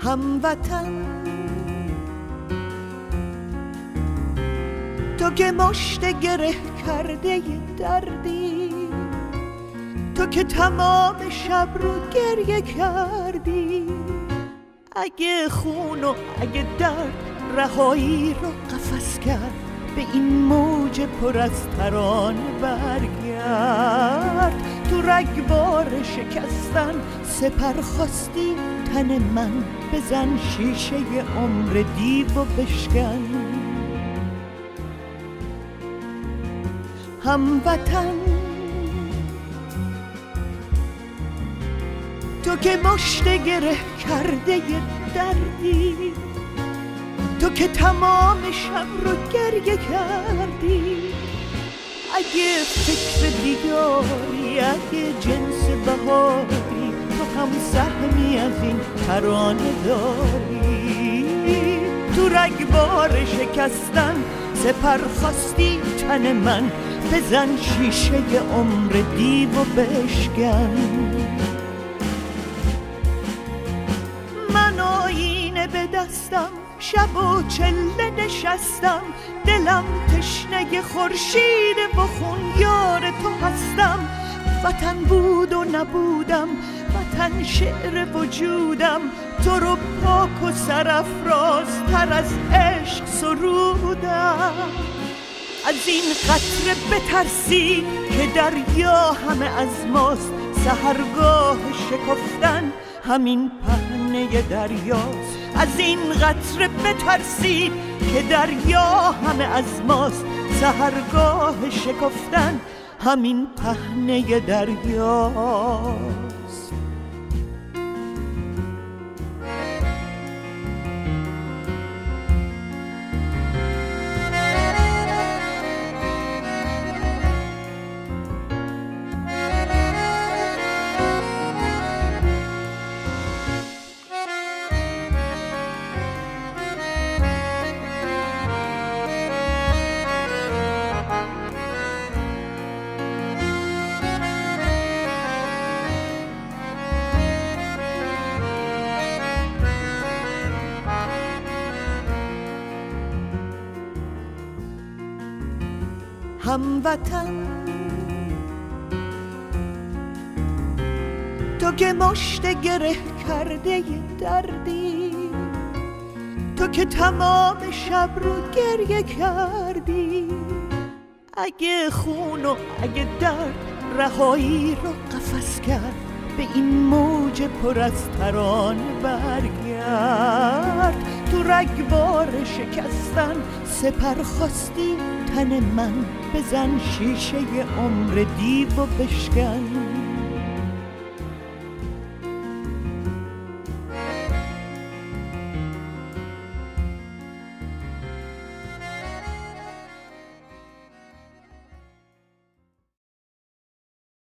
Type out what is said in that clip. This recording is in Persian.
هموطن، تو که مشت گره کرده ی دردی، تو که تمام شب رو گریه کردی. اگه خون و اگه درد رهایی رو قفس کرد، به این موج پر از ترانه برگرد. تو رگبار شکستن سپر خواستی تن من، بزن شیشه عمر دیو و بشکن. هموطن، تو که مشت گره کرده ی دردی، تو که تمام شب رو گریه کردی. اگه فکر دیگاری، اگه جنس بهاری، تو هم سهمی از این ترانه داری. تو رگبار شکستن سپر خواستی تن من، بزن شیشه عمر دیو و بشکن. من آینه به دستم، شب و چله نشستم، دلم تشنه خورشید و خون یار تو هستم. وطن بود و نبودم، وطن شعر وجودم، تو رو پاک و سرافرازتر از عشق سرودم. از این قطره بترسی که دریا همه از ماست، سحرگاه شکفتن همین پهنه دریاست. از این قطره بترسی که دریا همه از ماست، سحرگاه شکفتن همین پهنه دریاست. هموطن، تو که مشت گره کرده ی دردی، تو که تمام شب رو گریه کردی. اگه خون و اگه درد رهایی رو قفس کرد، به این موج پر از ترانه برگرد. تو رگبار شکستن سپر خواستی تن من، بزن شیشه عمر دیو و بشکن.